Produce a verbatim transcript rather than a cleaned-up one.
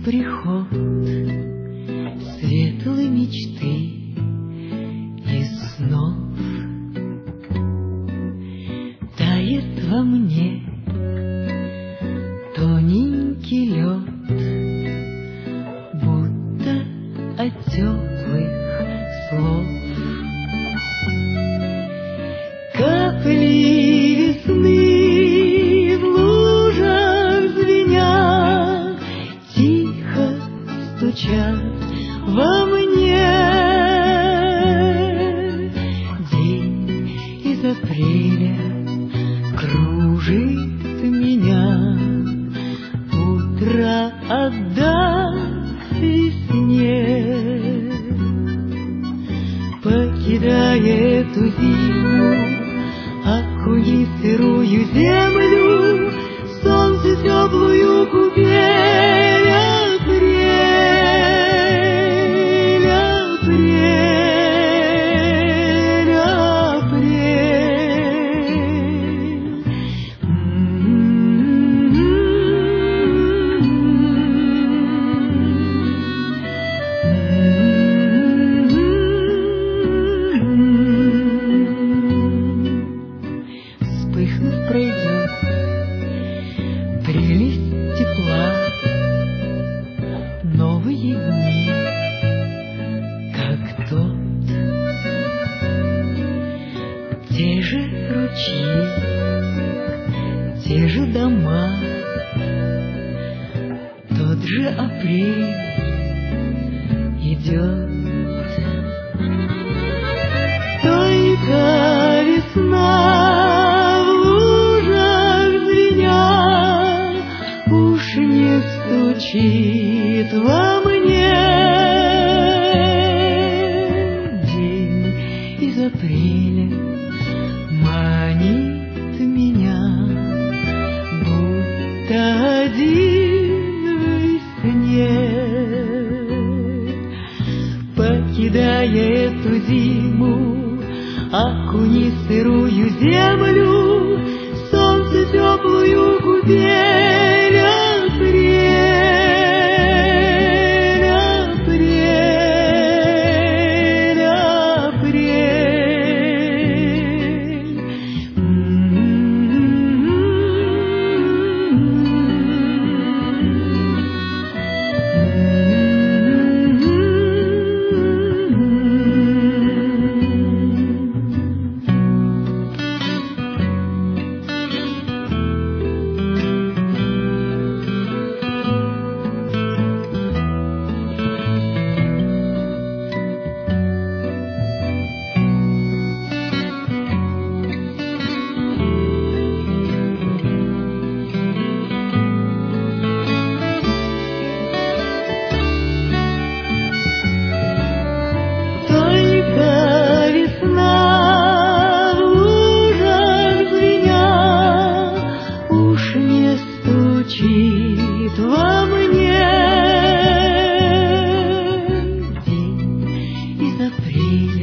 приход светлой мечты и снов. Тает во мне тоненький лед, будто от теплых слов. Капли весны в лужах звенят, тихо стучат во мне. День из апреля кружит меня, утро отдаст весне. Покидая эту зиму, окуни сырую землю, солнце теплую купель. Апрель, апрель, апрель. Вспыхнув, пройдет прелесть тепла, новые дни, как тот. Те же ручьи, те же дома, тот же апрель идет. Только весна в лужах звенят, уж не стучит во мне. День из апреля манит меня, будто один в весне. Покидая эту зиму, окуни сырую землю, солнце теплую купель. Апрель, апрель, апрель. Стучит во мне. День из апреля